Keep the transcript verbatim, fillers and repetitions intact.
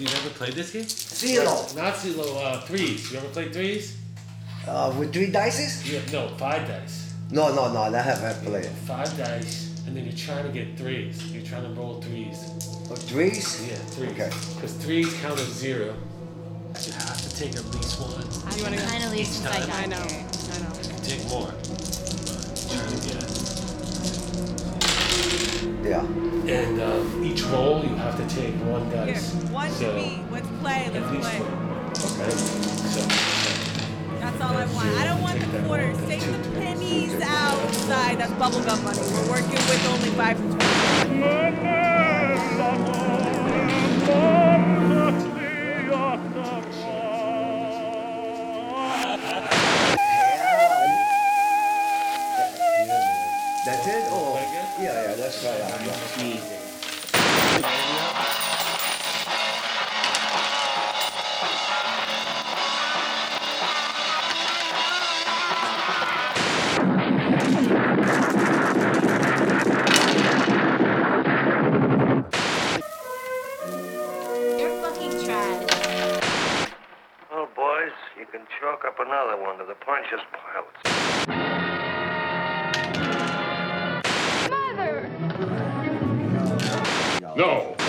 you never played this game? CeeLo. Not CeeLo, uh, threes. You ever played threes? Uh, with three dices? Yeah, no, five dice. No, no, no, I haven't played. Five dice, and then you're trying to get threes. You're trying to roll threes. Oh, threes? Yeah, threes. Okay. Because threes count as zero. You have to take at least one. How do you want to go? Kind of leave since I got I know. here. I know. You can take more. But trying to get. Yeah. And um, each roll, you have to take one Here, dice. one so, to me. Let's play. At Let's least play. one. Okay. So. That's all I want. I don't want the quarters. Take the pennies outside. That's bubblegum money. We're working with only five to twenty. That's it? Oh, yeah, yeah, that's right. Yeah. Easy. You're fucking trash. Well, boys, you can chalk up another one to the Pontius Pilates. Mother! No.